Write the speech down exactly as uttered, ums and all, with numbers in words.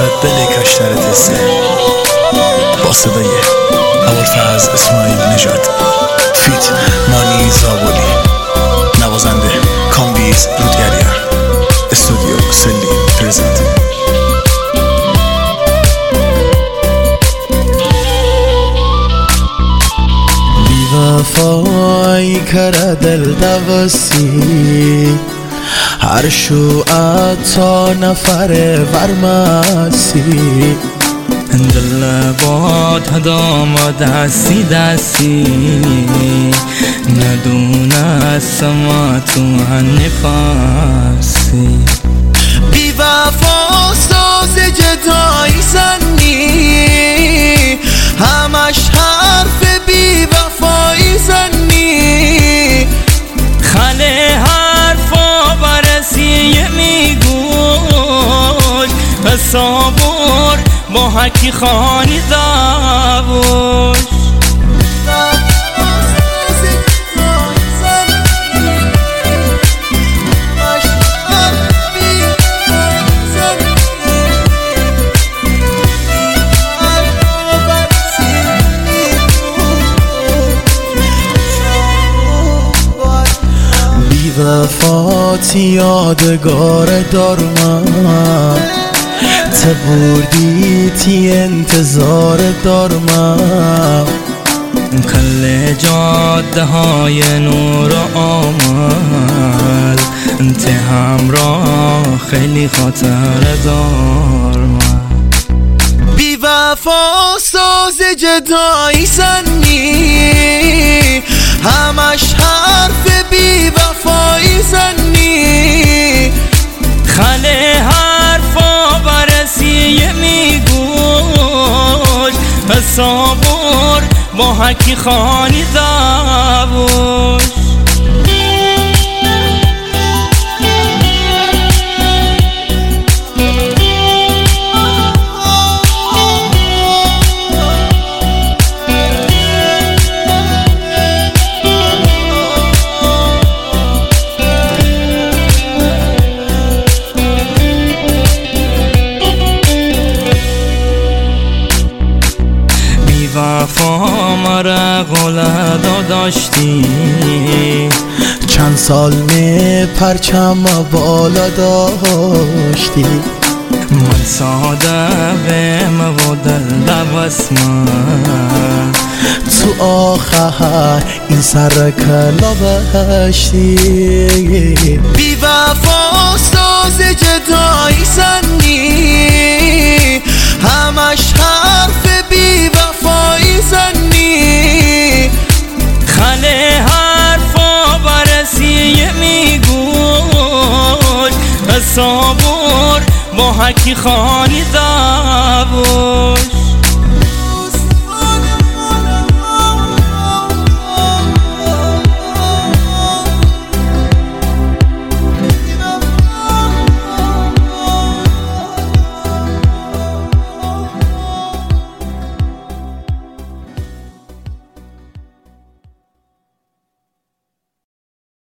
دل کشتر تسته با صدای ابوالفضل اسماعیل نژاد فیت مانی زابلی، نوازنده کامبیز رودگریان، استودیو سلیم پرزنت. وفای کر دل دوستی هر شو اتا نفر ورمسی دل باد دام دستی دستی ندونه سما تو نفاسی بی وفا ساز جدایی زنی همش حرف بی وفایی زنی خاله حرفا برسیه میگوش صبور با حکی خانی داوش بی وفاتی یادگار دارم تبردی تی انتظار دارم کل جاده های نور و آمل انت همراه خیلی خاطر دارم بی وفا ساز جدایی زنی همش حرف بی وفایی زنی خاله حرفا برسیه میگوش صبور با حکی خانی داوش وفا مرا غلدا داشتی چند سال می پرچم بالا داشتی من ساده بیم و دل دوسم تو آخر این سر کلا بشتی بی وفا ساز جدایی زنی همش حرف بی وفایی زنی خاله حرفا برسیه میگوش صبور با حکی خانی